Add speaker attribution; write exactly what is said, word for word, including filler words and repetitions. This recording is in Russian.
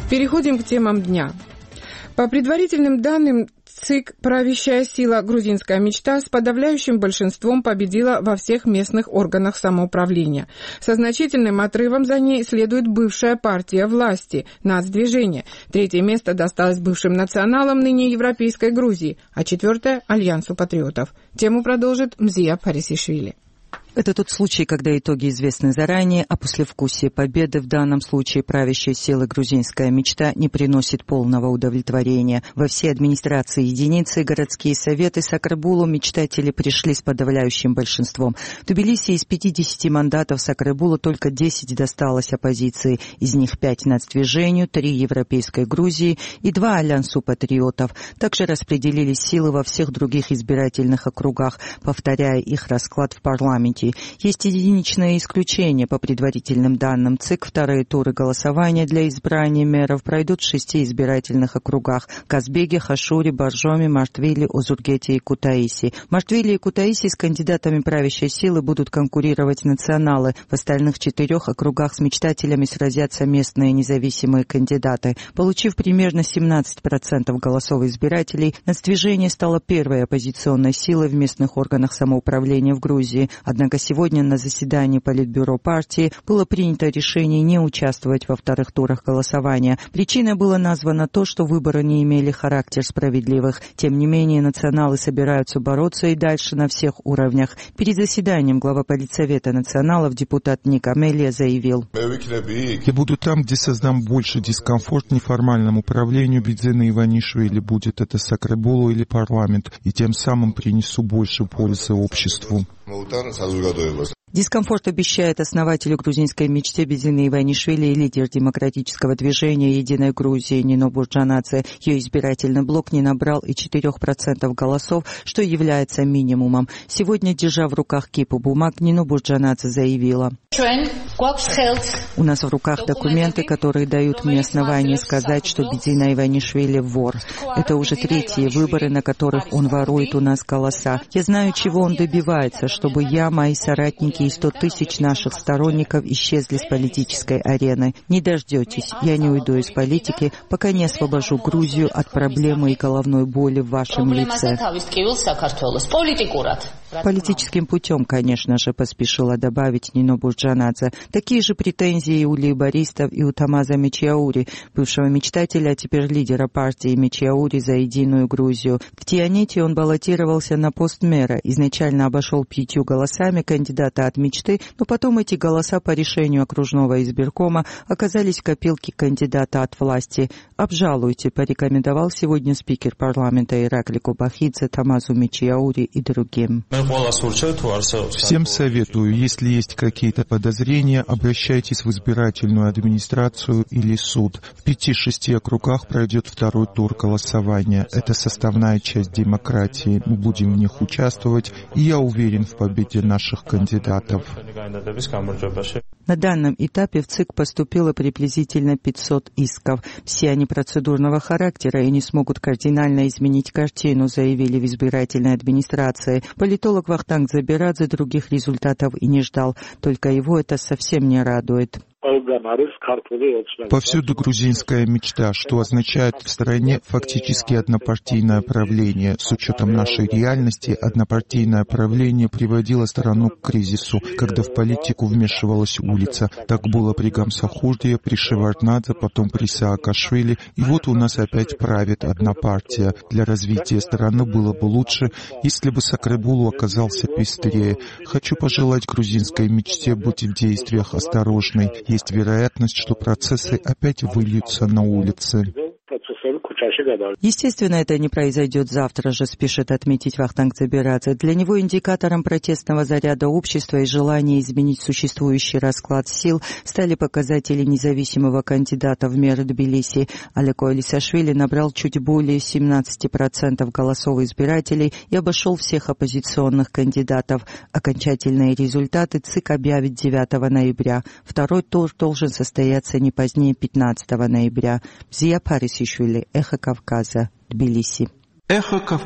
Speaker 1: Переходим к темам дня. По предварительным данным, ЦИК, правящая сила «Грузинская мечта», с подавляющим большинством победила во всех местных органах самоуправления. Со значительным отрывом за ней следует бывшая партия власти «Нацдвижение». Третье место досталось бывшим националам ныне Европейской Грузии, а четвертое – Альянсу патриотов. Тему продолжит Мзия Парисишвили.
Speaker 2: Это тот случай, когда итоги известны заранее, а послевкусие победы в данном случае правящей силы «Грузинская мечта» не приносит полного удовлетворения. Во все администрации единицы и городские советы Сакрабулу мечтатели пришли с подавляющим большинством. В Тбилиси из пятидесяти мандатов Сакрабулу только десять досталось оппозиции, из них пять Нацдвижению, три Европейской Грузии и два Альянсу патриотов. Также распределились силы во всех других избирательных округах, повторяя их расклад в парламенте. Есть единичное исключение. По предварительным данным ЦИК, вторые туры голосования для избрания мэров пройдут в шести избирательных округах – Казбеге, Хашуре, Боржоме, Мартвиле, Озургете и Кутаиси. В Мартвиле и Кутаиси с кандидатами правящей силы будут конкурировать националы. В остальных четырех округах с мечтателями сразятся местные независимые кандидаты. Получив примерно семнадцать процентов голосов избирателей, Нацдвижение стало первой оппозиционной силой в местных органах самоуправления в Грузии. Однако сегодня на заседании Политбюро партии было принято решение не участвовать во вторых турах голосования. Причиной было названо то, что выборы не имели характер справедливых. Тем не менее, националы собираются бороться и дальше на всех уровнях. Перед заседанием глава Политсовета националов депутат Ник Амелия заявил:
Speaker 3: «Я буду там, где создам больше дискомфорт неформальному правлению Бидзена Иванишвили, будет это Сакрабулу или парламент, и тем самым принесу больше пользы обществу».
Speaker 2: Дискомфорт обещает основателю грузинской мечты Бидзена Иванишвили и лидер демократического движения «Единой Грузии» Нино Бурджанадзе. Ее избирательный блок не набрал и четырех процентов голосов, что является минимумом. Сегодня, держа в руках кипу бумаг, Нино Бурджанадзе заявила: «У нас в руках документы, которые дают мне основание сказать, что Бидзена Иванишвили вор. Это уже третьи выборы, на которых он ворует у нас голоса. Я знаю, чего он добивается, чтобы я, мои соратники и сто тысяч наших сторонников исчезли с политической арены. Не дождетесь, я не уйду из политики, пока не освобожу Грузию от проблемы и головной боли в вашем лице». Политическим путем, конечно же, поспешила добавить Нино Бурджанадзе. Такие же претензии у лейбористов и у Тамаза Мечиаури, бывшего мечтателя, а теперь лидера партии Мечиаури за единую Грузию. В Тианете он баллотировался на пост мэра, изначально обошел пятью голосами кандидата от мечты, но потом эти голоса по решению окружного избиркома оказались в копилке кандидата от власти. «Обжалуйте», порекомендовал сегодня спикер парламента Иракли Кобахидзе Тамазу Мечиаури и другим.
Speaker 3: Всем советую, если есть какие-то подозрения, обращайтесь в избирательную администрацию или суд. В пяти-шести округах пройдет второй тур голосования. Это составная часть демократии. Мы будем в них участвовать, и я уверен в победе наших кандидатов.
Speaker 2: На данном этапе в ЦИК поступило приблизительно пятьсот исков. Все они процедурного характера и не смогут кардинально изменить картину, заявили в избирательной администрации. Политолог Вахтанг Забирадзе других результатов и не ждал, только его это совсем не радует.
Speaker 3: Повсюду грузинская мечта, что означает в стране фактически однопартийное правление. С учетом нашей реальности, однопартийное правление приводило страну к кризису, когда в политику вмешивалась улица. Так было при Гамсахурдие, при Шеварднадзе, потом при Саакашвили, и вот у нас опять правит одна партия. Для развития страны было бы лучше, если бы Сакрабулу оказался пестрее. Хочу пожелать грузинской мечте быть в действиях осторожной. Есть вероятность, что процессы опять выльются на улицы.
Speaker 2: Естественно, это не произойдет завтра же, спешит отметить Вахтанг Забирадзе. Для него индикатором протестного заряда общества и желания изменить существующий расклад сил стали показатели независимого кандидата в мэр Тбилиси. Алеко Алисашвили набрал чуть более семнадцати процентов голосов избирателей и обошел всех оппозиционных кандидатов. Окончательные результаты ЦИК объявит девятого ноября. Второй тур должен состояться не позднее пятнадцатого ноября. Мзия Парисишвили, Эхо Кавказа, Тбилиси.
Speaker 4: Эхо Кавказа.